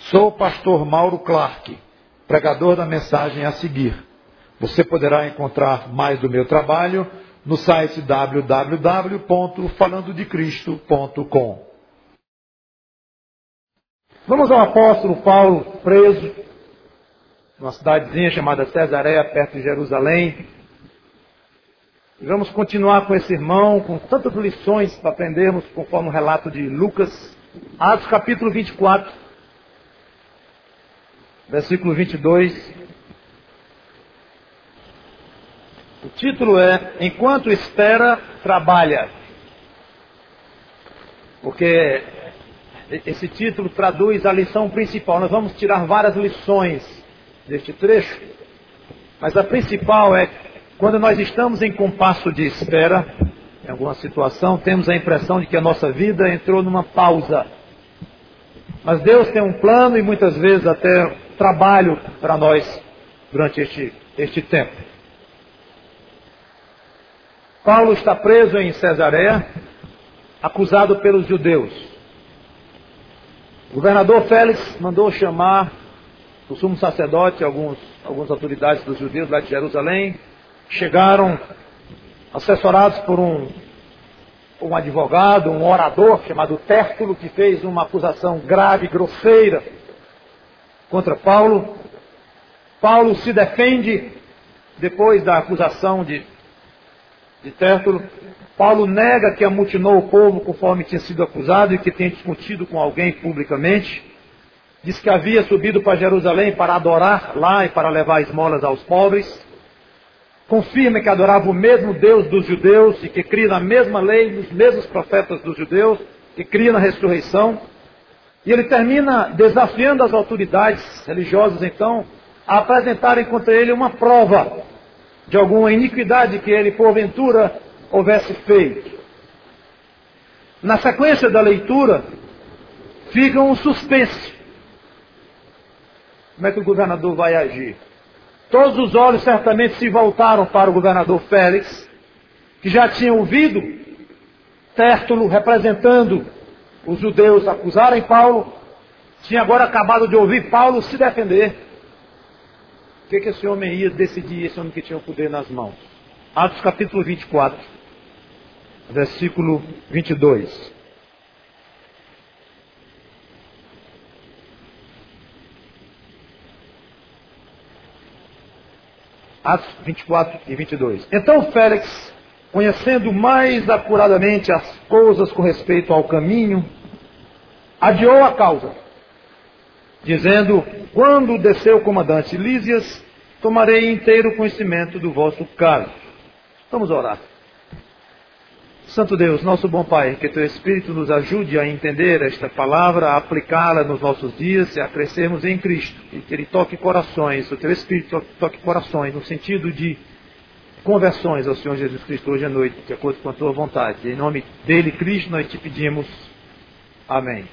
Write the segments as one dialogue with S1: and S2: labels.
S1: Sou o pastor Mauro Clark, pregador da mensagem a seguir. Você poderá encontrar mais do meu trabalho no site www.falandodecristo.com. Vamos ao apóstolo Paulo, preso numa cidadezinha chamada Cesareia, perto de Jerusalém. E vamos continuar com esse irmão, com tantas lições para aprendermos, conforme o relato de Lucas. Atos capítulo 24, versículo 22. O título é Enquanto Espera, Trabalha. Porque esse título traduz a lição principal. Nós vamos tirar várias lições deste trecho, mas a principal é quando nós estamos em compasso de espera, em alguma situação, temos a impressão de que a nossa vida entrou numa pausa. Mas Deus tem um plano e muitas vezes até trabalho para nós durante este tempo. Paulo está preso em Cesareia, acusado pelos judeus. O governador Félix mandou chamar o sumo sacerdote, algumas autoridades dos judeus lá de Jerusalém. Chegaram assessorados por um advogado, um orador chamado Tértulo, que fez uma acusação grave, grosseira contra Paulo. Paulo se defende depois da acusação de Tértulo. Paulo nega que amultinou o povo conforme tinha sido acusado e que tinha discutido com alguém publicamente. Diz que havia subido para Jerusalém para adorar lá e para levar esmolas aos pobres. Confirma que adorava o mesmo Deus dos judeus e que cria na mesma lei, nos mesmos profetas dos judeus, que cria na ressurreição. E ele termina desafiando as autoridades religiosas, então, a apresentarem contra ele uma prova de alguma iniquidade que ele, porventura, houvesse feito. Na sequência da leitura, fica um suspense. Como é que o governador vai agir? Todos os olhos certamente se voltaram para o governador Félix, que já tinha ouvido Tértulo representando os judeus acusarem Paulo, tinha agora acabado de ouvir Paulo se defender. O que esse homem ia decidir, esse homem que tinha o poder nas mãos? Atos capítulo 24, versículo 22. Atos 24 e 22. Então Félix, conhecendo mais acuradamente as coisas com respeito ao caminho, adiou a causa, dizendo: quando desceu o comandante Lísias, tomarei inteiro conhecimento do vosso caso. Vamos orar. Santo Deus, nosso bom Pai, que Teu Espírito nos ajude a entender esta palavra, a aplicá-la nos nossos dias e a crescermos em Cristo. E que Ele toque corações, o Teu Espírito toque corações, no sentido de conversões ao Senhor Jesus Cristo hoje à noite, de acordo com a Tua vontade. Em nome dEle, Cristo, nós te pedimos. Amém.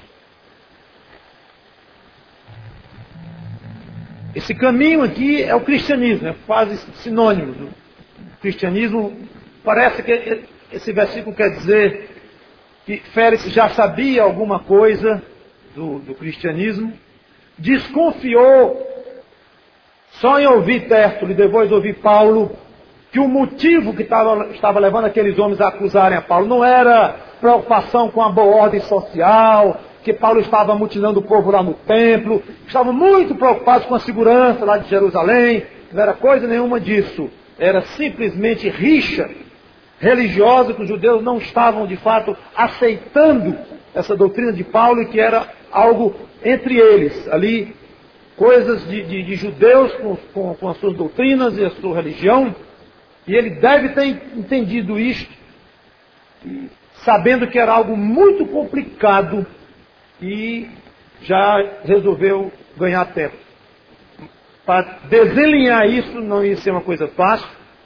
S1: Esse caminho aqui é o cristianismo, é quase sinônimo do cristianismo. Parece que esse versículo quer dizer que Félix já sabia alguma coisa do cristianismo, desconfiou só em ouvir Tértulo e depois ouvir Paulo, que o motivo que estava levando aqueles homens a acusarem a Paulo não era preocupação com a boa ordem social, que Paulo estava mutilando o povo lá no templo, estavam muito preocupados com a segurança lá de Jerusalém, não era coisa nenhuma disso, era simplesmente rixa religiosa, que os judeus não estavam de fato aceitando essa doutrina de Paulo e que era algo entre eles, ali, coisas de judeus com as suas doutrinas e a sua religião, e ele deve ter entendido isto, sabendo que era algo muito complicado, e já resolveu ganhar tempo. Para desenlinhar isso não ia ser uma coisa fácil.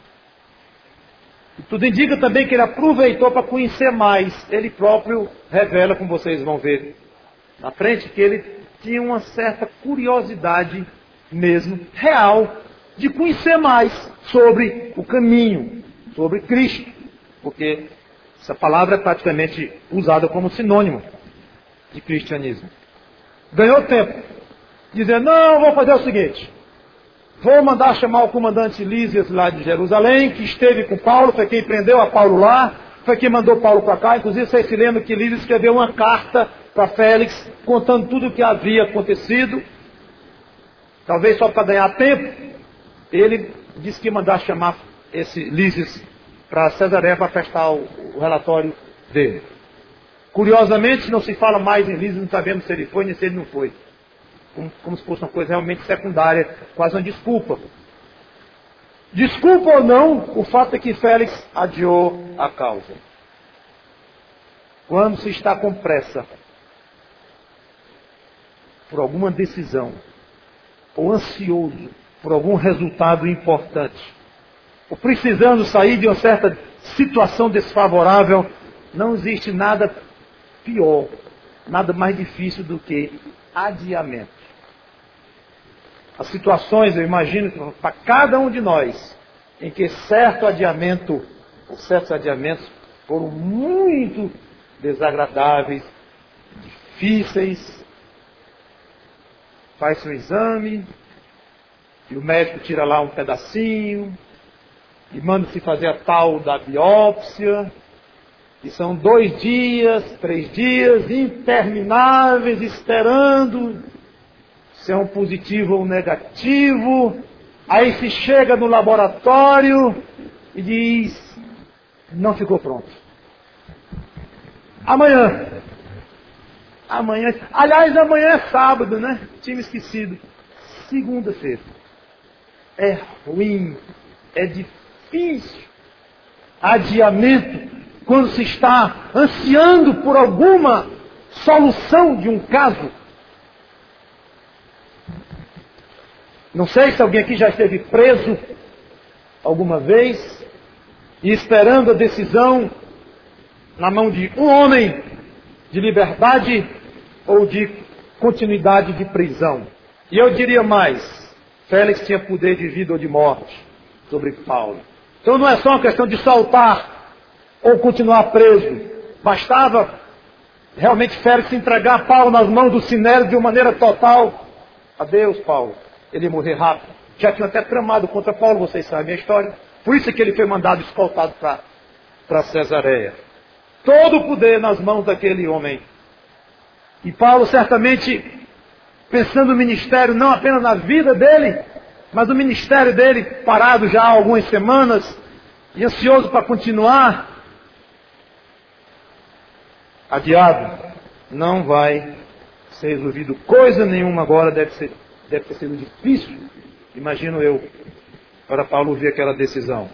S1: Tudo indica também que ele aproveitou para conhecer mais. Ele próprio revela, como vocês vão ver na frente, que ele tinha uma certa curiosidade mesmo, real, de conhecer mais sobre o caminho, sobre Cristo. Porque essa palavra é praticamente usada como sinônimo de cristianismo. Ganhou tempo. dizendo, não, vou fazer o seguinte, vou mandar chamar o comandante Lísias lá de Jerusalém, que esteve com Paulo, foi quem prendeu a Paulo lá, foi quem mandou Paulo para cá. Inclusive, vocês se lembram que Lísias escreveu uma carta para Félix, contando tudo o que havia acontecido. Talvez só para ganhar tempo, ele disse que ia mandar chamar esse Lísias para Cesareia para prestar o relatório dele. Curiosamente, não se fala mais em Lísias, não sabemos se ele foi nem se ele não foi. Como se fosse uma coisa realmente secundária, quase uma desculpa. Desculpa ou não, o fato é que Félix adiou a causa. Quando se está com pressa por alguma decisão, ou ansioso por algum resultado importante, ou precisando sair de uma certa situação desfavorável, não existe nada pior, nada mais difícil do que adiamento. As situações, eu imagino, para cada um de nós, em que certos adiamentos foram muito desagradáveis, difíceis. Faz-se um exame, e o médico tira lá um pedacinho, e manda-se fazer a tal da biópsia, e são 2 dias, 3 dias, intermináveis, esperando se é um positivo ou um negativo. Aí se chega no laboratório e diz, não ficou pronto. Amanhã, aliás, amanhã é sábado, né? Tinha esquecido. Segunda-feira. É ruim, é difícil. Adiamento, quando se está ansiando por alguma solução de um caso. Não sei se alguém aqui já esteve preso alguma vez e esperando a decisão na mão de um homem de liberdade ou de continuidade de prisão. E eu diria mais, Félix tinha poder de vida ou de morte sobre Paulo. Então não é só uma questão de soltar ou continuar preso. Bastava realmente Félix entregar Paulo nas mãos do Sinédrio de uma maneira total. Adeus, Paulo. Ele ia morrer rápido. Já tinha até tramado contra Paulo, vocês sabem a história. Por isso é que ele foi mandado escoltado para Cesareia. Todo o poder nas mãos daquele homem. E Paulo certamente, pensando no ministério, não apenas na vida dele, mas o ministério dele parado já há algumas semanas, e ansioso para continuar, adiado, não vai ser resolvido coisa nenhuma agora, deve ter sido difícil, imagino eu, para Paulo ver aquela decisão.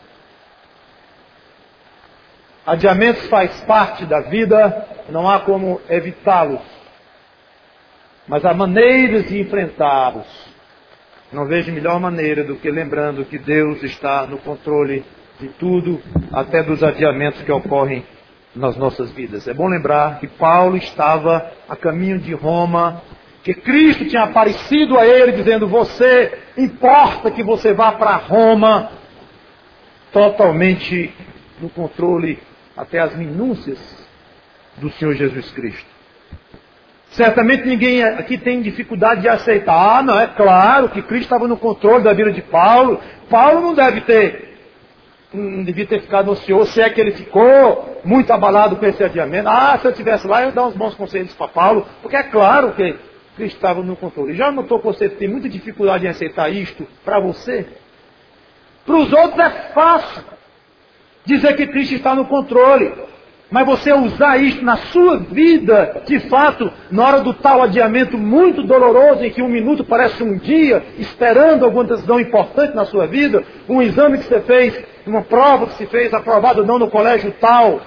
S1: Adiamentos faz parte da vida, não há como evitá-los, mas há maneiras de enfrentá-los. Não vejo melhor maneira do que lembrando que Deus está no controle de tudo, até dos adiamentos que ocorrem nas nossas vidas. É bom lembrar que Paulo estava a caminho de Roma, que Cristo tinha aparecido a ele dizendo, você, importa que você vá para Roma, totalmente no controle até as minúcias do Senhor Jesus Cristo. Certamente ninguém aqui tem dificuldade de aceitar. Ah, não, é claro que Cristo estava no controle da vida de Paulo. Paulo não devia ter ficado ansioso, se é que ele ficou muito abalado com esse adiamento. Ah, se eu estivesse lá, eu ia dar uns bons conselhos para Paulo, porque é claro que Cristo estava no controle. Já notou que você tem muita dificuldade em aceitar isto para você? Para os outros é fácil dizer que Cristo está no controle. Mas você usar isto na sua vida, de fato, na hora do tal adiamento muito doloroso, em que um minuto parece um dia, esperando alguma decisão importante na sua vida, um exame que você fez, uma prova que se fez, aprovado ou não no colégio tal,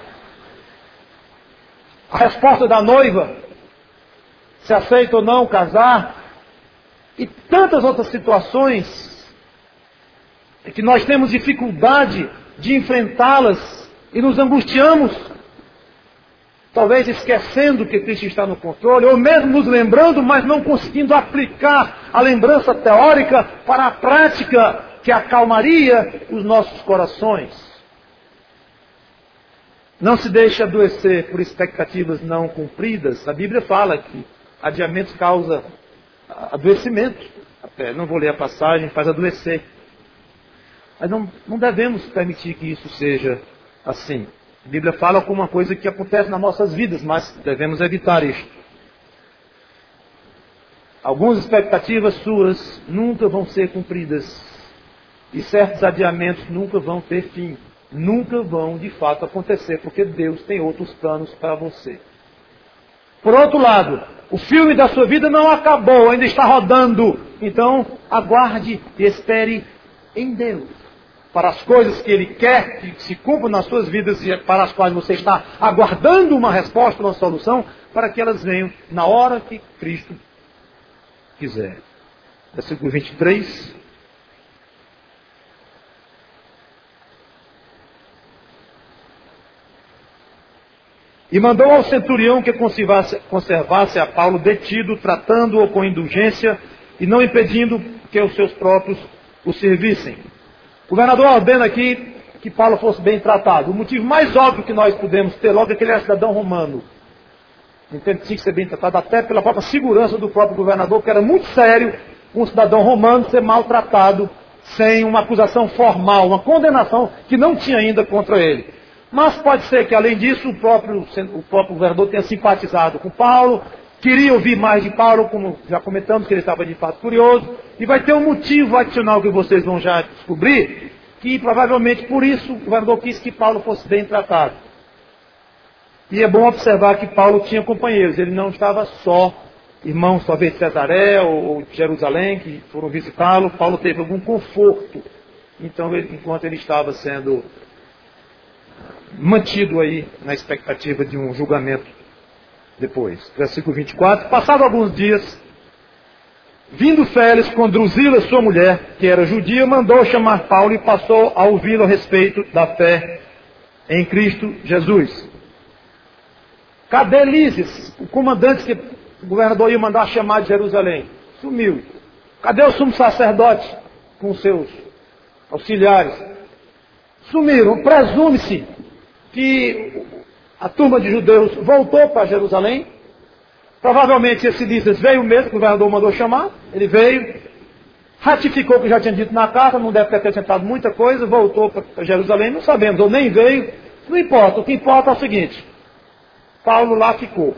S1: a resposta da noiva, se aceita ou não casar, e tantas outras situações em que nós temos dificuldade de enfrentá-las e nos angustiamos, talvez esquecendo que Cristo está no controle, ou mesmo nos lembrando, mas não conseguindo aplicar a lembrança teórica para a prática que acalmaria os nossos corações. Não se deixe adoecer por expectativas não cumpridas. A Bíblia fala que adiamentos causa adoecimento. Até, não vou ler a passagem, faz adoecer. Mas não devemos permitir que isso seja assim. A Bíblia fala como uma coisa que acontece nas nossas vidas, mas devemos evitar isto. Algumas expectativas suas nunca vão ser cumpridas. E certos adiamentos nunca vão ter fim. Nunca vão, de fato, acontecer, porque Deus tem outros planos para você. Por outro lado, o filme da sua vida não acabou, ainda está rodando. Então, aguarde e espere em Deus. Para as coisas que Ele quer que se cumpram nas suas vidas e para as quais você está aguardando uma resposta, uma solução, para que elas venham na hora que Cristo quiser. Versículo 23. E mandou ao centurião que conservasse a Paulo detido, tratando-o com indulgência e não impedindo que os seus próprios o servissem. O governador ordena aqui que Paulo fosse bem tratado. O motivo mais óbvio que nós podemos ter logo é que ele é cidadão romano. Então ele tinha que ser bem tratado até pela própria segurança do próprio governador, que era muito sério um cidadão romano ser maltratado sem uma acusação formal, uma condenação que não tinha ainda contra ele. Mas pode ser que, além disso, o próprio governador tenha simpatizado com Paulo, queria ouvir mais de Paulo, como já comentamos, que ele estava de fato curioso, e vai ter um motivo adicional que vocês vão já descobrir, que provavelmente por isso o governador quis que Paulo fosse bem tratado. E é bom observar que Paulo tinha companheiros, ele não estava só, irmãos talvez de Cesaré ou de Jerusalém, que foram visitá-lo. Paulo teve algum conforto, então enquanto ele estava sendo mantido aí na expectativa de um julgamento depois. Versículo 24. Passado alguns dias, vindo Félix com Drusila, sua mulher, que era judia, mandou chamar Paulo e passou a ouvi-lo a respeito da fé em Cristo Jesus. Cadê Lísias, o comandante que o governador ia mandar chamar de Jerusalém? Sumiu. Cadê o sumo sacerdote com seus auxiliares? Sumiram. Presume-se que a turma de judeus voltou para Jerusalém. Provavelmente esse Lísias veio mesmo, que o governador mandou chamar. Ele veio, ratificou o que já tinha dito na carta, não deve ter acrescentado muita coisa, voltou para Jerusalém, não sabemos, ou nem veio. Não importa, o que importa é o seguinte: Paulo lá ficou.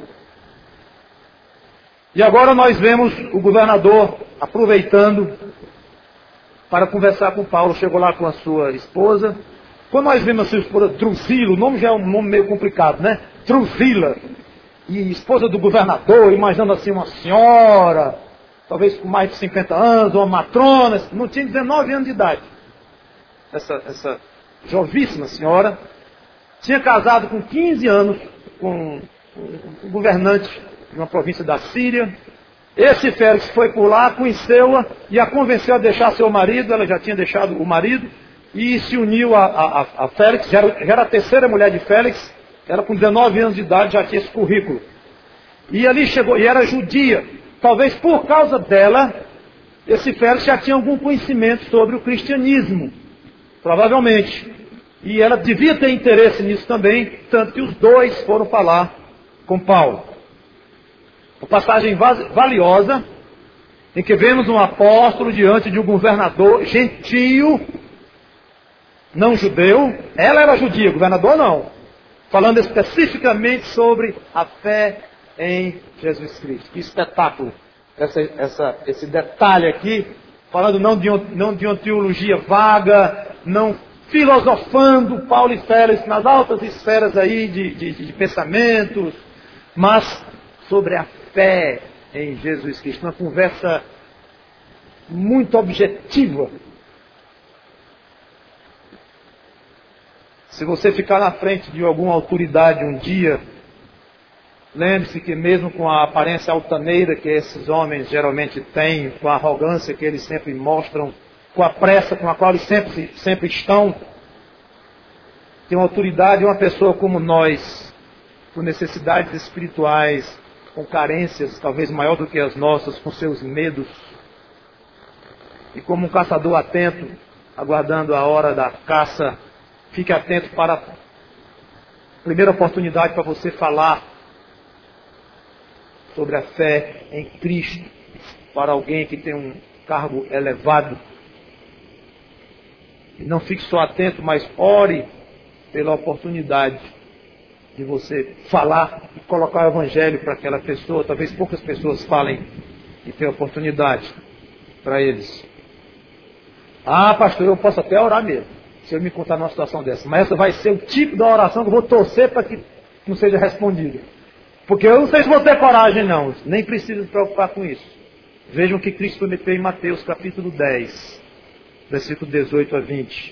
S1: E agora nós vemos o governador aproveitando para conversar com Paulo. Chegou lá com a sua esposa. Quando nós vemos a sua esposa Drusila, o nome já é um nome meio complicado, né? Drusila, e esposa do governador, imaginando assim uma senhora, talvez com mais de 50 anos, uma matrona, não tinha 19 anos de idade. Essa jovíssima senhora tinha casado com 15 anos com um governante de uma província da Síria. Esse Félix foi por lá, conheceu-a e a convenceu a deixar seu marido. Ela já tinha deixado o marido e se uniu a Félix. Já era a terceira mulher de Félix. Ela com 19 anos de idade já tinha esse currículo. E ali chegou, e era judia. Talvez por causa dela, esse Félix já tinha algum conhecimento sobre o cristianismo. Provavelmente. E ela devia ter interesse nisso também, tanto que os dois foram falar com Paulo. Uma passagem valiosa, em que vemos um apóstolo diante de um governador gentio, não judeu. Ela era judia, o governador não. Falando especificamente sobre a fé em Jesus Cristo. Que espetáculo! Esse detalhe aqui, falando não de uma teologia vaga, não filosofando Paulo e Félix nas altas esferas aí de pensamentos, mas sobre a fé em Jesus Cristo. Uma conversa muito objetiva. Se você ficar na frente de alguma autoridade um dia, lembre-se que mesmo com a aparência altaneira que esses homens geralmente têm, com a arrogância que eles sempre mostram, com a pressa com a qual eles sempre estão, que uma autoridade é uma pessoa como nós, com necessidades espirituais, com carências talvez maior do que as nossas, com seus medos, e como um caçador atento, aguardando a hora da caça, fique atento para a primeira oportunidade para você falar sobre a fé em Cristo. para alguém que tem um cargo elevado. E não fique só atento, mas ore pela oportunidade de você falar e colocar o evangelho para aquela pessoa. Talvez poucas pessoas falem e tenham oportunidade para eles. Ah, pastor, eu posso até orar mesmo, se eu me encontrar numa situação dessa. Mas essa vai ser o tipo da oração que eu vou torcer para que não seja respondida. Porque eu não sei se vou ter coragem, não. Nem preciso me preocupar com isso. Vejam o que Cristo prometeu em Mateus capítulo 10, versículo 18 a 20.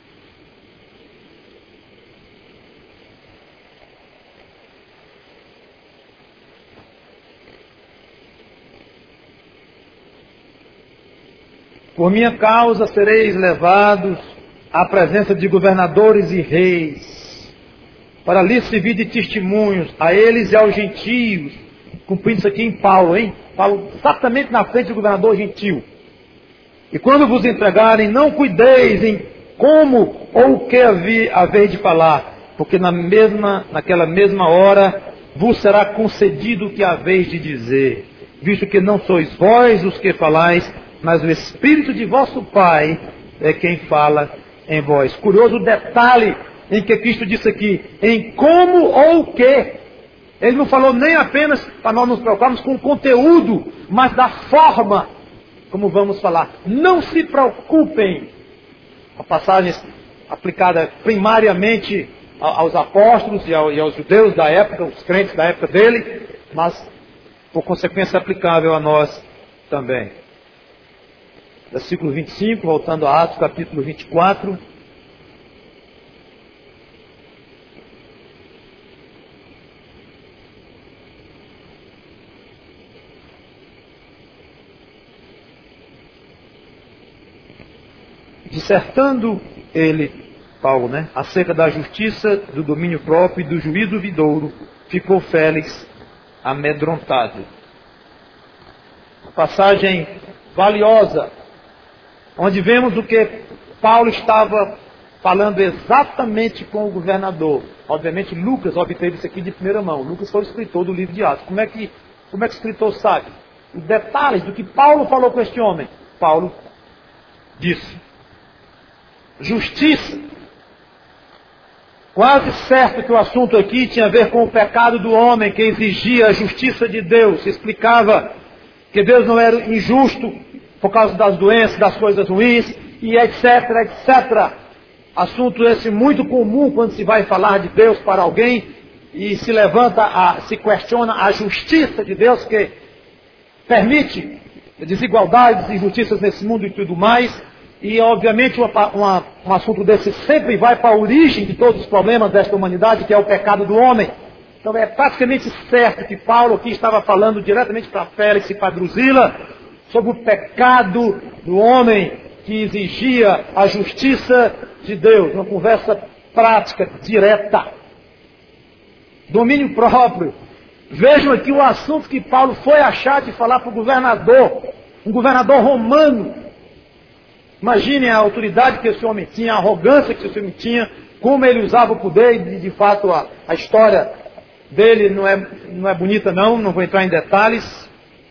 S1: Por minha causa sereis levados à presença de governadores e reis, para lhes servir de testemunhos a eles e aos gentios. Cumprindo isso aqui em Paulo, hein? Paulo exatamente na frente do governador gentil. E quando vos entregarem, não cuideis em como ou o que haver de falar, porque naquela mesma hora vos será concedido o que haveis de dizer, visto que não sois vós os que falais, mas o Espírito de vosso Pai é quem fala em vós. Curioso o detalhe em que Cristo disse aqui, em como ou o que. Ele não falou nem apenas para nós nos preocuparmos com o conteúdo, mas da forma como vamos falar. Não se preocupem. A passagem aplicada primariamente aos apóstolos e aos judeus da época, os crentes da época dele, mas por consequência aplicável a nós também. Versículo 25, voltando a Atos, capítulo 24. Dissertando ele, Paulo, acerca da justiça, do domínio próprio e do juízo vindouro, ficou Félix amedrontado. Uma passagem valiosa, onde vemos o que Paulo estava falando exatamente com o governador. Obviamente Lucas obteve isso aqui de primeira mão. Lucas foi o escritor do livro de Atos. Como é que o escritor sabe? Os detalhes do que Paulo falou com este homem. Paulo disse: justiça. Quase certo que o assunto aqui tinha a ver com o pecado do homem, que exigia a justiça de Deus. Explicava que Deus não era injusto por causa das doenças, das coisas ruins, e etc, etc. Assunto esse muito comum quando se vai falar de Deus para alguém e se se questiona a justiça de Deus, que permite desigualdades e injustiças nesse mundo e tudo mais. E obviamente um assunto desse sempre vai para a origem de todos os problemas desta humanidade, que é o pecado do homem. Então é praticamente certo que Paulo aqui estava falando diretamente para Félix e para Drusila sobre o pecado do homem que exigia a justiça de Deus. Uma conversa prática, direta. Domínio próprio. Vejam aqui o assunto que Paulo foi achar de falar para o governador. Um governador romano. Imaginem a autoridade que esse homem tinha, a arrogância que esse homem tinha, como ele usava o poder, e de fato a história dele não é bonita não vou entrar em detalhes.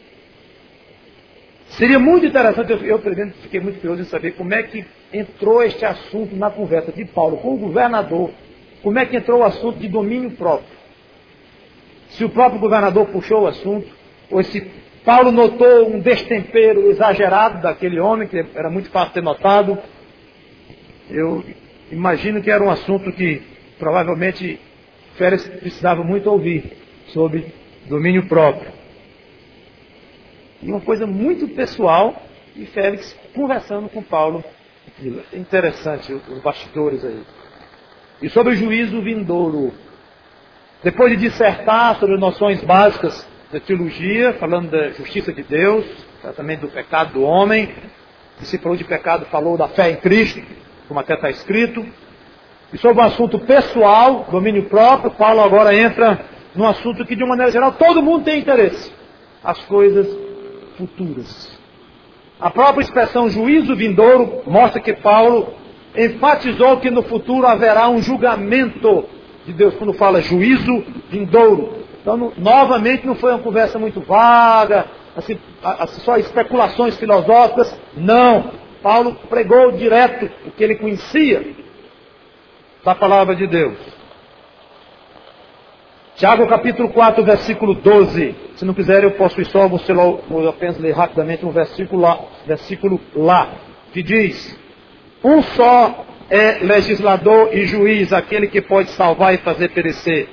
S1: Seria muito interessante, eu fiquei muito curioso em saber como é que entrou este assunto na conversa de Paulo com o governador, como é que entrou o assunto de domínio próprio. Se o próprio governador puxou o assunto, ou se Paulo notou um destempero exagerado daquele homem, que era muito fácil ter notado. Eu imagino que era um assunto que provavelmente Félix precisava muito ouvir, sobre domínio próprio. E uma coisa muito pessoal, e Félix conversando com Paulo. Interessante, os bastidores aí. E sobre o juízo vindouro. Depois de dissertar sobre noções básicas da teologia, falando da justiça de Deus, tratamento do pecado do homem, e se falou de pecado, falou da fé em Cristo, como até está escrito. E sobre um assunto pessoal, domínio próprio, Paulo agora entra num assunto que de uma maneira geral todo mundo tem interesse. As coisas futuras. A própria expressão juízo vindouro mostra que Paulo enfatizou que no futuro haverá um julgamento de Deus, quando fala juízo vindouro. Então, novamente, não foi uma conversa muito vaga, assim, só especulações filosóficas. Não. Paulo pregou direto o que ele conhecia da palavra de Deus. Tiago capítulo 4, versículo 12. Se não quiser, eu posso ir só, vou apenas ler rapidamente um versículo lá, que diz: um só é legislador e juiz, aquele que pode salvar e fazer perecer.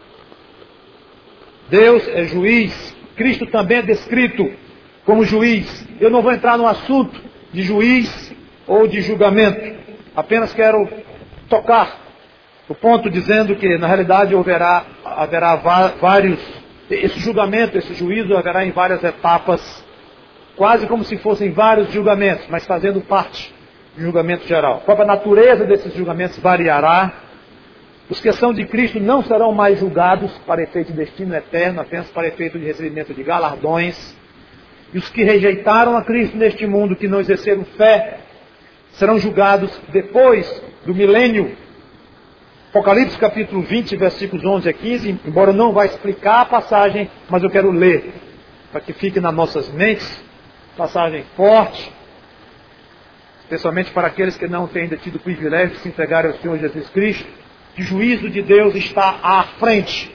S1: Deus é juiz. Cristo também é descrito como juiz. Eu não vou entrar no assunto de juiz ou de julgamento. Apenas quero tocar o ponto dizendo que, na realidade, haverá vários... Esse julgamento, esse juízo haverá em várias etapas, quase como se fossem vários julgamentos, mas fazendo parte do julgamento geral. A própria natureza desses julgamentos variará. Os que são de Cristo não serão mais julgados para efeito de destino eterno, apenas para efeito de recebimento de galardões. E os que rejeitaram a Cristo neste mundo, que não exerceram fé, serão julgados depois do milênio. Apocalipse capítulo 20, versículos 11 a 15, embora eu não vá explicar a passagem, mas eu quero ler, para que fique nas nossas mentes, passagem forte, especialmente para aqueles que não têm ainda tido o privilégio de se entregarem ao Senhor Jesus Cristo, que o juízo de Deus está à frente.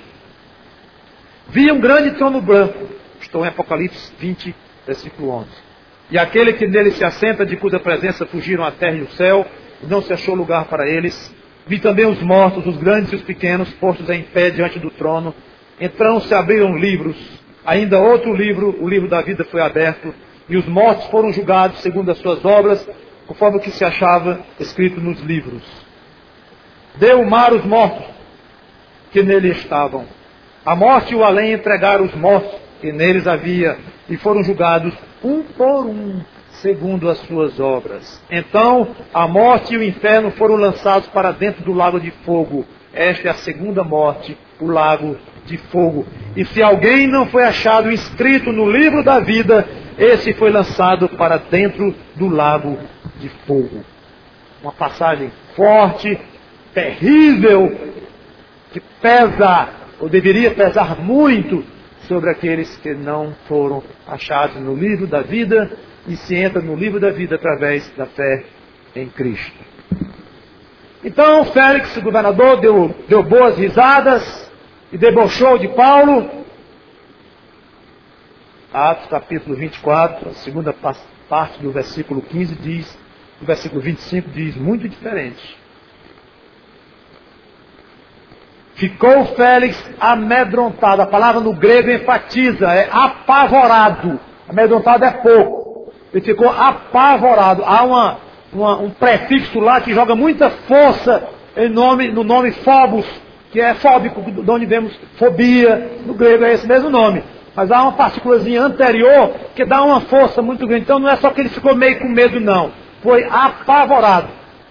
S1: Vi um grande trono branco, estou em Apocalipse 20, versículo 11, e aquele que nele se assenta, de cuja presença fugiram a terra e o céu, e não se achou lugar para eles. Vi também os mortos, os grandes e os pequenos, postos em pé diante do trono. Então se abriram livros. Ainda outro livro, o livro da vida, foi aberto. E os mortos foram julgados segundo as suas obras, conforme o que se achava escrito nos livros. Deu o mar os mortos que nele estavam. A morte e o além entregaram os mortos que neles havia, e foram julgados um por um, segundo as suas obras. Então a morte e o inferno foram lançados para dentro do lago de fogo. Esta é a segunda morte, o lago de fogo. E se alguém não foi achado inscrito no livro da vida, esse foi lançado para dentro do lago de fogo. Uma passagem forte, terrível, que pesa, ou deveria pesar muito, sobre aqueles que não foram achados no livro da vida, e se entra no livro da vida através da fé em Cristo. Então Félix, o governador, deu boas risadas e debochou de Paulo. Atos capítulo 24, a segunda parte do versículo 15 diz, o versículo 25 diz muito diferente. Ficou Félix amedrontado. A palavra no grego enfatiza, é apavorado. Amedrontado é pouco. Ele ficou apavorado. Há um prefixo lá que joga muita força no nome phobos, que é fóbico, de onde vemos fobia. No grego é esse mesmo nome. Mas há uma partículazinha anterior que dá uma força muito grande. Então não é só que ele ficou meio com medo, não. Foi apavorado.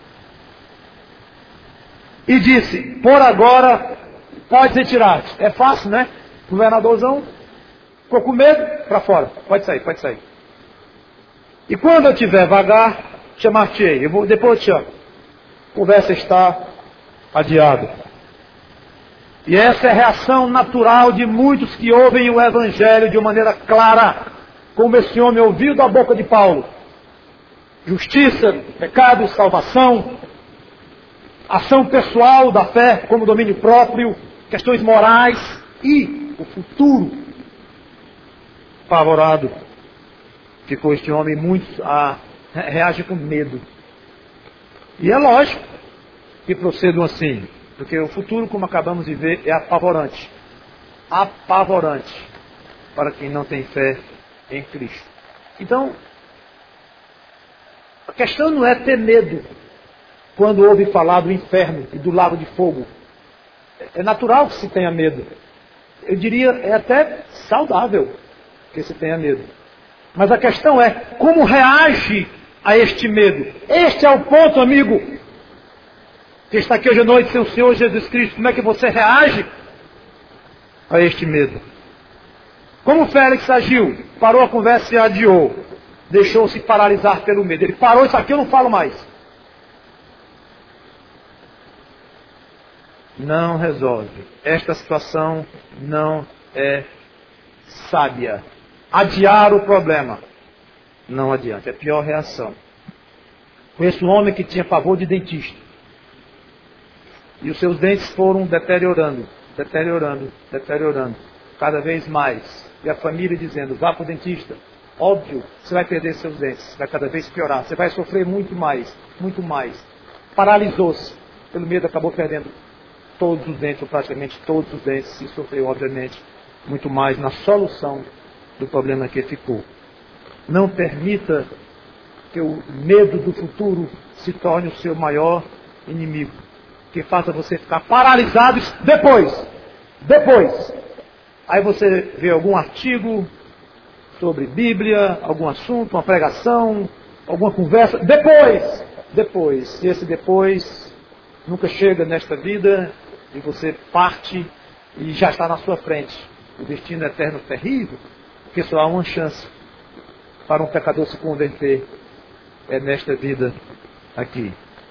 S1: E disse: por agora pode retirar-te. É fácil, né? Governadorzão ficou com medo, para fora. Pode sair, pode sair. E quando eu tiver vagar, chamar-te-ei. Depois eu te chamo. A conversa está adiada. E essa é a reação natural de muitos que ouvem o Evangelho de uma maneira clara, como esse homem ouviu da boca de Paulo. Justiça, pecado, salvação, ação pessoal da fé como domínio próprio, questões morais e o futuro. Apavorado ficou este homem, muitos reagem com medo. E é lógico que procedam assim, porque o futuro, como acabamos de ver, é apavorante. Apavorante para quem não tem fé em Cristo. Então, a questão não é ter medo quando ouve falar do inferno e do lago de fogo. É natural que se tenha medo. Eu diria, é até saudável que se tenha medo. Mas a questão é, como reage a este medo? Este é o ponto, amigo, que está aqui hoje à noite, seu Senhor Jesus Cristo. Como é que você reage a este medo? Como Félix agiu? Parou a conversa e adiou. Deixou-se paralisar pelo medo. Ele parou, isso aqui eu não falo mais. Não resolve. Esta situação não é sábia. adiar o problema. Não adianta, é a pior reação. Conheço um homem que tinha pavor de dentista. E os seus dentes foram deteriorando, cada vez mais. E a família dizendo, vá para o dentista. Óbvio, você vai perder seus dentes, vai cada vez piorar, você vai sofrer muito mais. Paralisou-se, pelo medo acabou perdendo todos os dentes, ou praticamente todos os dentes, e sofreu, obviamente, muito mais na solução do problema que ficou. Não permita que o medo do futuro se torne o seu maior inimigo, que faça você ficar paralisado depois. Aí você vê algum artigo sobre Bíblia, algum assunto, uma pregação, alguma conversa, depois. E esse depois nunca chega nesta vida e você parte e já está na sua frente. O destino eterno terrível, porque só há uma chance para um pecador se converter, é nesta vida aqui.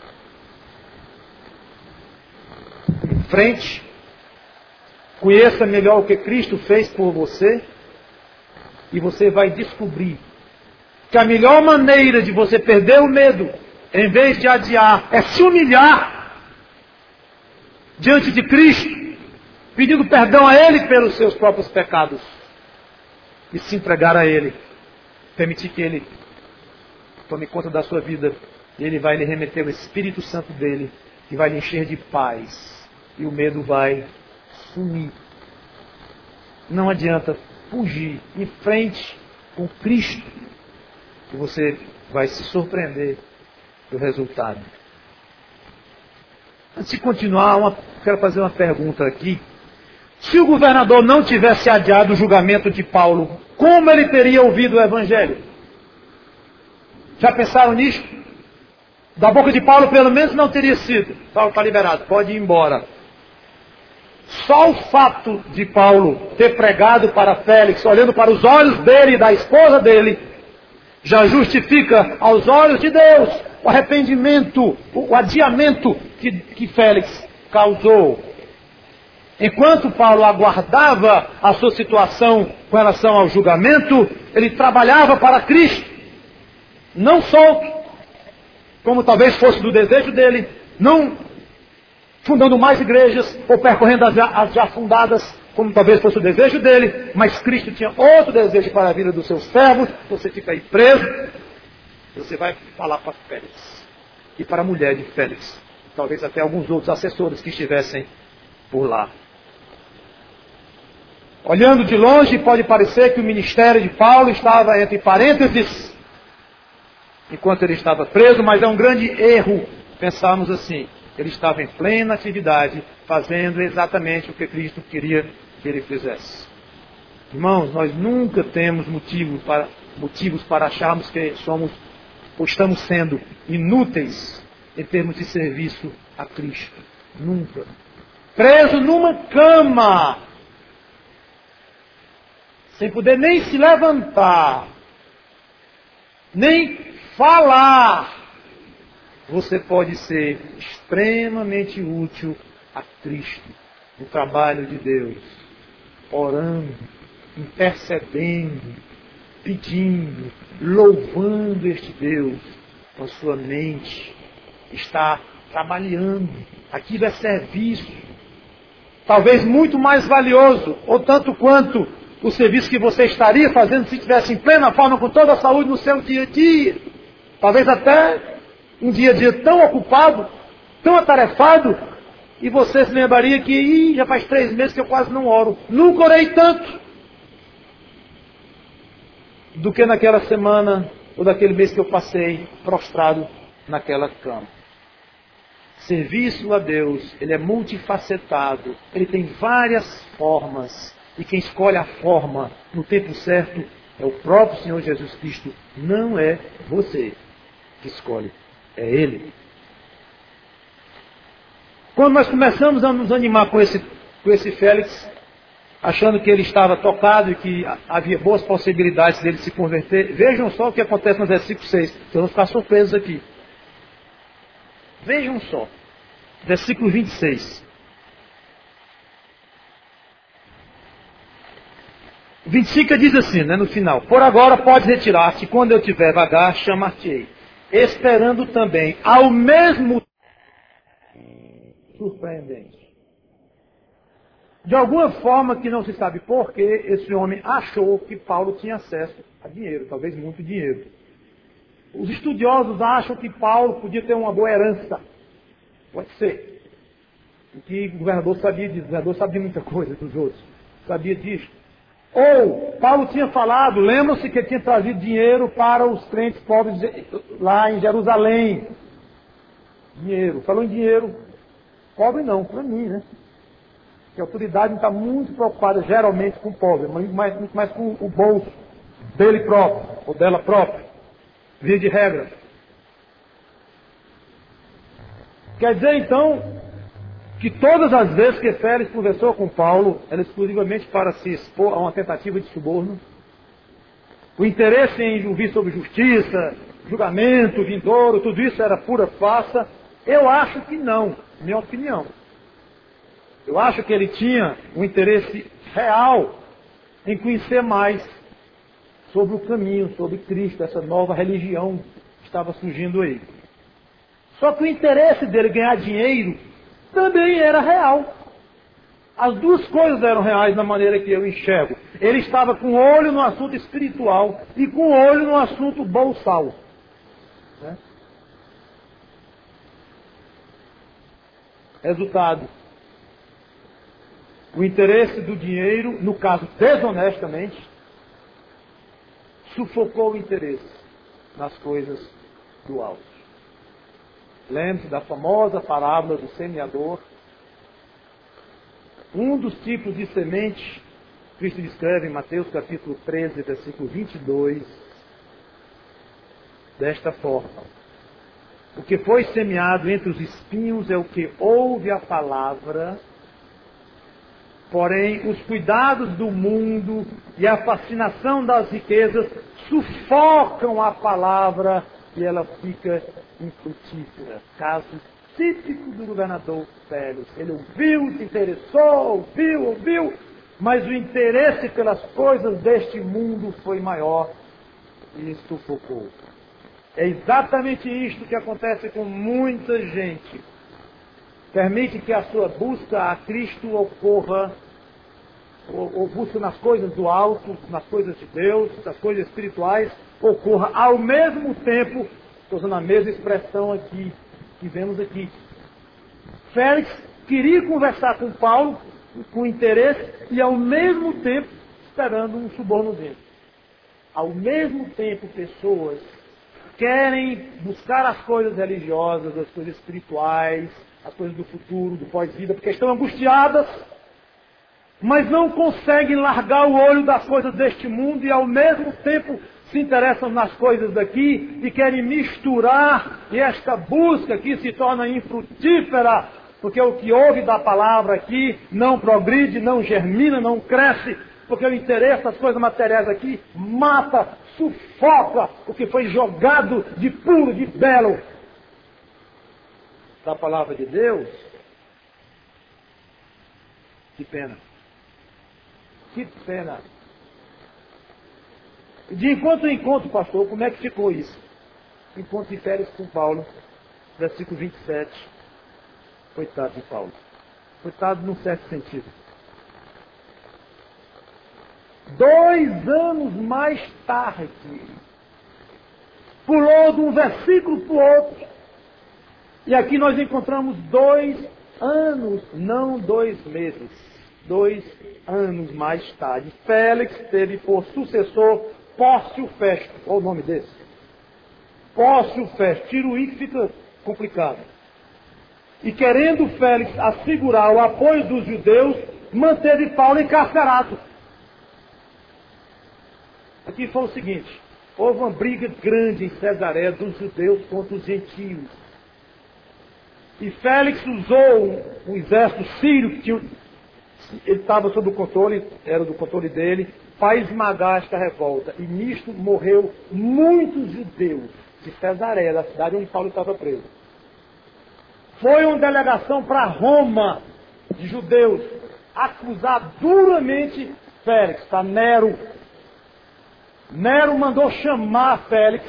S1: Em frente, conheça melhor o que Cristo fez por você e você vai descobrir que a melhor maneira de você perder o medo, em vez de adiar, é se humilhar diante de Cristo, pedindo perdão a Ele pelos seus próprios pecados e se entregar a Ele, permitir que Ele tome conta da sua vida e Ele vai lhe remeter o Espírito Santo dele, que vai lhe encher de paz e o medo vai sumir. Não adianta fugir em frente com Cristo, que você vai se surpreender do resultado. Antes de continuar, quero fazer uma pergunta aqui. Se o governador não tivesse adiado o julgamento de Paulo, como ele teria ouvido o Evangelho? Já pensaram nisso? Da boca de Paulo, pelo menos, não teria sido. Paulo está liberado, pode ir embora. Só o fato de Paulo ter pregado para Félix, olhando para os olhos dele e da esposa dele, já justifica aos olhos de Deus o arrependimento, o adiamento que Félix causou. Enquanto Paulo aguardava a sua situação com relação ao julgamento, ele trabalhava para Cristo. Não solto, como talvez fosse do desejo dele, não fundando mais igrejas ou percorrendo as já fundadas, como talvez fosse o desejo dele, mas Cristo tinha outro desejo para a vida dos seus servos. Você fica aí preso, você vai falar para Félix e para a mulher de Félix, talvez até alguns outros assessores que estivessem por lá. Olhando de longe, pode parecer que o ministério de Paulo estava entre parênteses, enquanto ele estava preso, mas é um grande erro pensarmos assim. Ele estava em plena atividade, fazendo exatamente o que Cristo queria que ele fizesse. Irmãos, nós nunca temos motivos para acharmos que somos ou estamos sendo inúteis em termos de serviço a Cristo. Nunca. Preso numa cama, sem poder nem se levantar, nem falar, você pode ser extremamente útil a Cristo, no trabalho de Deus, orando, intercedendo, pedindo, louvando este Deus com a sua mente, está trabalhando. Aquilo é serviço, talvez muito mais valioso, ou tanto quanto o serviço que você estaria fazendo se estivesse em plena forma, com toda a saúde no seu dia a dia. Talvez até um dia a dia tão ocupado, tão atarefado, e você se lembraria que já faz 3 meses que eu quase não oro. Nunca orei tanto do que naquela semana ou daquele mês que eu passei prostrado naquela cama. Serviço a Deus, ele é multifacetado, ele tem várias formas, e quem escolhe a forma no tempo certo é o próprio Senhor Jesus Cristo, não é você que escolhe, é Ele. Quando nós começamos a nos animar com esse Félix, achando que ele estava tocado e que havia boas possibilidades dele se converter, vejam só o que acontece no versículo 6. Vocês vão ficar surpresos aqui. Vejam só. Versículo 26. 25 diz assim, né, no final: por agora pode retirar-te, quando eu tiver vagar, chamar-te-ei, esperando também ao mesmo tempo. Surpreendente. De alguma forma que não se sabe por que, esse homem achou que Paulo tinha acesso a dinheiro, talvez muito dinheiro. Os estudiosos acham que Paulo podia ter uma boa herança. Pode ser. E que o governador sabia disso. O governador sabia muita coisa dos outros. Sabia disso. Ou Paulo tinha falado, lembram-se que ele tinha trazido dinheiro para os crentes pobres lá em Jerusalém. Dinheiro. Falou em dinheiro. Pobre não, para mim, né? Que a autoridade não está muito preocupada geralmente com o pobre, mas muito mais com o bolso dele próprio, ou dela própria, via de regra. Quer dizer então que todas as vezes que Félix conversou com Paulo, era exclusivamente para se expor a uma tentativa de suborno. O interesse em ouvir sobre justiça, julgamento, vindouro, tudo isso era pura farsa. Eu acho que não, minha opinião. Eu acho que ele tinha um interesse real em conhecer mais sobre o caminho, sobre Cristo, essa nova religião que estava surgindo aí. Só que o interesse dele ganhar dinheiro também era real. As duas coisas eram reais na maneira que eu enxergo. Ele estava com o olho no assunto espiritual e com o olho no assunto bolsal. Né? Resultado: o interesse do dinheiro, no caso desonestamente, sufocou o interesse nas coisas do alto. Lembre-se da famosa parábola do semeador. Um dos tipos de semente, Cristo descreve em Mateus capítulo 13, versículo 22, desta forma: o que foi semeado entre os espinhos é o que ouve a palavra, porém os cuidados do mundo e a fascinação das riquezas sufocam a palavra e ela fica infrutífera. Caso típico do governador Félix. Ele ouviu, se interessou, ouviu, mas o interesse pelas coisas deste mundo foi maior e sufocou. É exatamente isto que acontece com muita gente. Permite que a sua busca a Cristo ocorra, ou busca nas coisas do alto, nas coisas de Deus, nas coisas espirituais, ocorra ao mesmo tempo, estou usando a mesma expressão aqui, que vemos aqui. Félix queria conversar com Paulo, com interesse, e ao mesmo tempo esperando um suborno dele. Ao mesmo tempo, pessoas querem buscar as coisas religiosas, as coisas espirituais, as coisas do futuro, do pós-vida, porque estão angustiadas, mas não conseguem largar o olho das coisas deste mundo e ao mesmo tempo se interessam nas coisas daqui e querem misturar, e esta busca aqui se torna infrutífera, porque o que ouve da palavra aqui não progride, não germina, não cresce, porque o interesse das coisas materiais aqui mata, sufoca o que foi jogado de puro, de belo da palavra de Deus. Que pena. Que pena. De encontro em encontro, pastor, como é que ficou isso? Encontro de Félix com Paulo, versículo 27. Coitado de Paulo. Coitado num certo sentido. 2 anos mais tarde, pulou de um versículo para o outro, e aqui nós encontramos 2 anos, não 2 meses, 2 anos mais tarde. Félix teve por sucessor Pórcio Festo. Qual o nome desse? Pórcio Festo. Tira o i que fica complicado. E querendo Félix assegurar o apoio dos judeus, manteve Paulo encarcerado. Aqui foi o seguinte: houve uma briga grande em Cesareia dos judeus contra os gentios. E Félix usou o exército sírio, que ele estava sob o controle, era do controle dele, para esmagar esta revolta. E nisto morreu muitos judeus de Cesareia, da cidade onde Paulo estava preso. Foi uma delegação para Roma de judeus acusar duramente Félix, está Nero. Nero mandou chamar Félix,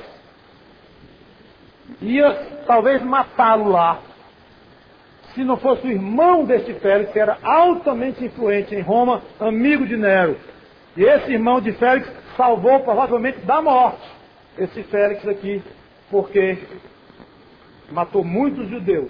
S1: ia talvez matá-lo lá, se não fosse o irmão deste Félix, que era altamente influente em Roma, amigo de Nero. E esse irmão de Félix salvou provavelmente da morte esse Félix aqui, porque matou muitos judeus.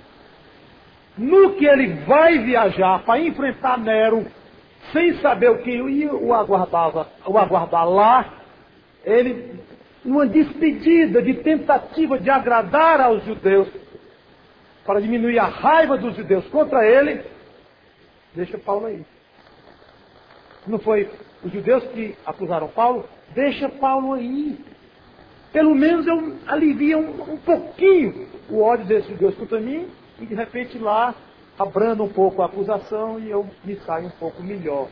S1: No que ele vai viajar para enfrentar Nero, sem saber o que o aguardar lá, ele, numa despedida de tentativa de agradar aos judeus, para diminuir a raiva dos judeus contra ele, deixa Paulo aí. Não foi os judeus que acusaram Paulo? Deixa Paulo aí. Pelo menos eu alivio um pouquinho o ódio desses judeus contra mim, e de repente lá abrando um pouco a acusação e eu me saio um pouco melhor.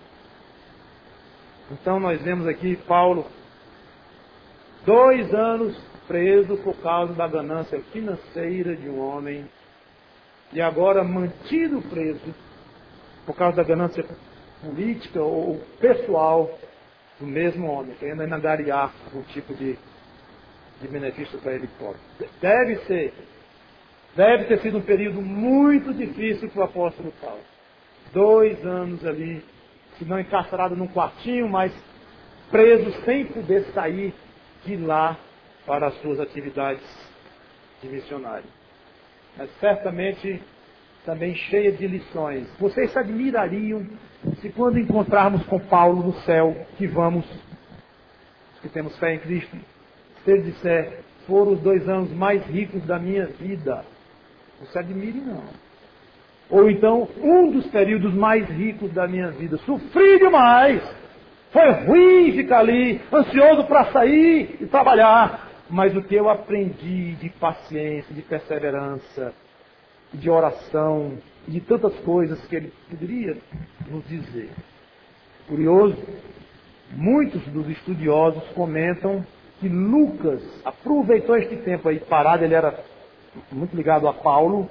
S1: Então nós vemos aqui Paulo 2 anos preso por causa da ganância financeira de um homem, e agora mantido preso por causa da ganância política ou pessoal do mesmo homem, querendo angariar um tipo de benefício para ele próprio. Deve ter sido um período muito difícil para o apóstolo Paulo. 2 anos ali, se não encarcerado num quartinho, mas preso sem poder sair de lá para as suas atividades de missionário. Mas certamente também cheia de lições. Vocês se admirariam se quando encontrarmos com Paulo no céu, que vamos, que temos fé em Cristo, se ele disser, foram os 2 anos mais ricos da minha vida. Não se admire não. Ou então, um dos períodos mais ricos da minha vida. Sofri demais. Foi ruim ficar ali, ansioso para sair e trabalhar. Mas o que eu aprendi de paciência, de perseverança, de oração, de tantas coisas que ele poderia nos dizer. Curioso, muitos dos estudiosos comentam que Lucas aproveitou este tempo aí parado, ele era muito ligado a Paulo,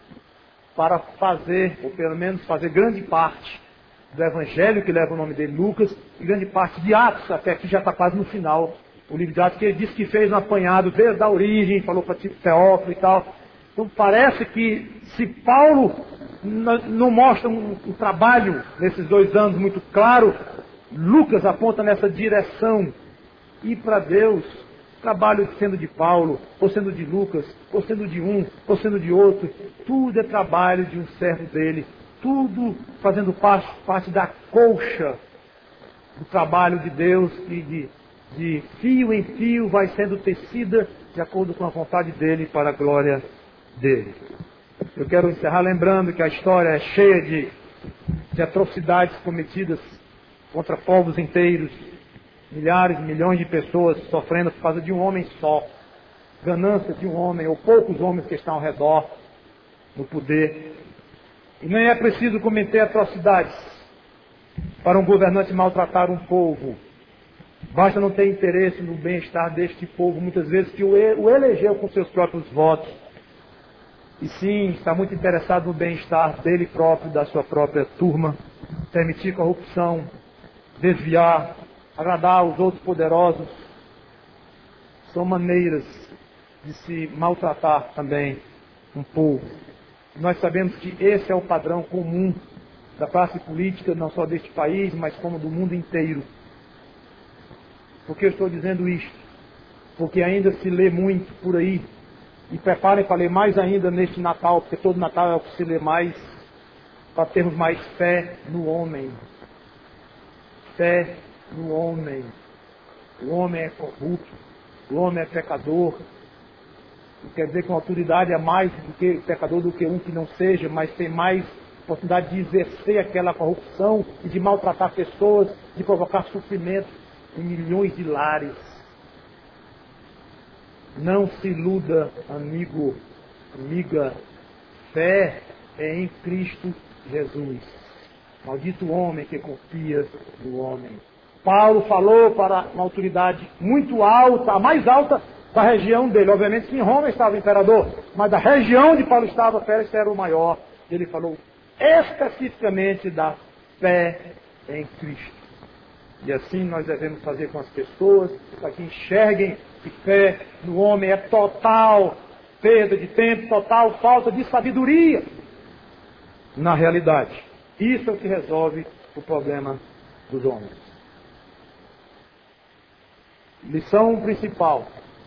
S1: para fazer, ou pelo menos fazer grande parte do evangelho que leva o nome dele, Lucas, e grande parte de Atos, até aqui já está quase no final, o livro de Atos, que ele disse que fez um apanhado desde a origem, falou para Teófilo e tal. Então parece que se Paulo não mostra um trabalho nesses 2 anos muito claro, Lucas aponta nessa direção. E para Deus, trabalho sendo de Paulo, ou sendo de Lucas, ou sendo de um, ou sendo de outro, tudo é trabalho de um servo dele, tudo fazendo parte da colcha do trabalho de Deus, que de fio em fio vai sendo tecida de acordo com a vontade dele para a glória dele. Eu quero encerrar lembrando que a história é cheia de atrocidades cometidas contra povos inteiros, milhares, milhões de pessoas sofrendo por causa de um homem só, ganância de um homem ou poucos homens que estão ao redor no poder. E nem é preciso cometer atrocidades para um governante maltratar um povo. Basta não ter interesse no bem-estar deste povo, muitas vezes que o elegeu com seus próprios votos. E sim, está muito interessado no bem-estar dele próprio, da sua própria turma, permitir corrupção, desviar, agradar os outros poderosos. São maneiras de se maltratar também um povo. Nós sabemos que esse é o padrão comum da classe política, não só deste país, mas como do mundo inteiro. Por que eu estou dizendo isto? Porque ainda se lê muito por aí. E preparem para ler mais ainda neste Natal, porque todo Natal é o que se lê mais, para termos mais fé no homem. Fé no homem. O homem é corrupto, o homem é pecador. Não quer dizer que uma autoridade é mais do que pecador do que um que não seja, mas tem mais oportunidade de exercer aquela corrupção e de maltratar pessoas, de provocar sofrimento em milhões de lares. Não se iluda, amigo, amiga. Fé é em Cristo Jesus. Maldito o homem que confia no homem. Paulo falou para uma autoridade muito alta, a mais alta da região dele. Obviamente que em Roma estava o imperador, mas da região de Paulo estava, Félix era o maior. Ele falou especificamente da fé em Cristo. E assim nós devemos fazer com as pessoas, para que enxerguem que fé no homem é total perda de tempo, total falta de sabedoria. Na realidade, isso é o que resolve o problema dos homens. Lição principal.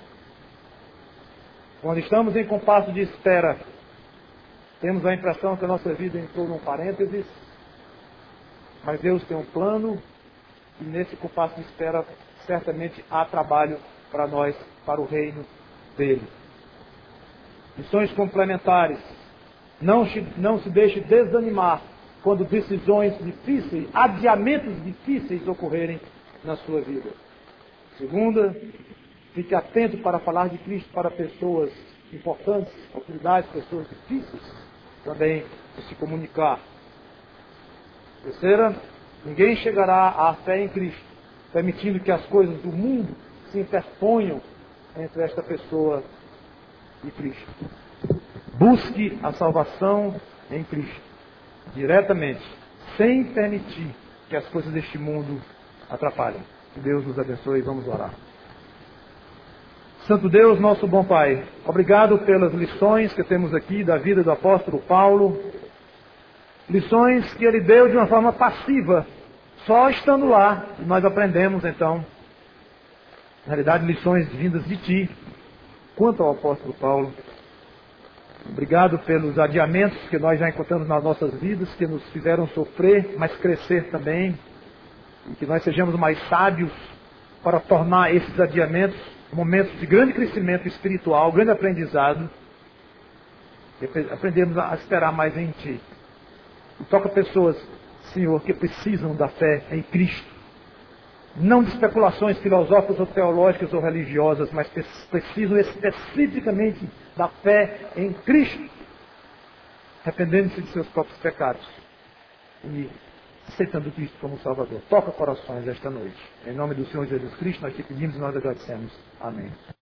S1: Quando estamos em compasso de espera, temos a impressão que a nossa vida entrou num parênteses, mas Deus tem um plano e nesse compasso de espera certamente há trabalho para nós, para o reino dele. Lições complementares. Não se deixe desanimar quando decisões difíceis, adiamentos difíceis ocorrerem na sua vida. Segunda, fique atento para falar de Cristo para pessoas importantes, autoridades, pessoas difíceis também de se comunicar. Terceira, ninguém chegará à fé em Cristo permitindo que as coisas do mundo se interponham entre esta pessoa e Cristo. Busque a salvação em Cristo, diretamente, sem permitir que as coisas deste mundo atrapalhem. Que Deus nos abençoe e vamos orar. Santo Deus, nosso bom Pai, obrigado pelas lições que temos aqui da vida do apóstolo Paulo, lições que ele deu de uma forma passiva, só estando lá, nós aprendemos então, na realidade, lições vindas de Ti, quanto ao apóstolo Paulo. Obrigado pelos adiamentos que nós já encontramos nas nossas vidas, que nos fizeram sofrer, mas crescer também, e que nós sejamos mais sábios para tornar esses adiamentos momentos de grande crescimento espiritual, grande aprendizado, e aprendemos a esperar mais em Ti. E toca pessoas, Senhor, que precisam da fé em Cristo, não de especulações filosóficas ou teológicas ou religiosas, mas precisam especificamente da fé em Cristo, arrependendo-se de seus próprios pecados e aceitando Cristo como Salvador. Toca corações esta noite. Em nome do Senhor Jesus Cristo, nós te pedimos e nós agradecemos. Amém.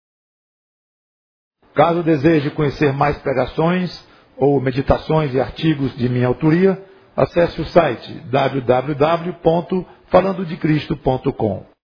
S1: Caso deseje conhecer mais pregações ou meditações e artigos de minha autoria, acesse o site www.falandodecristo.com.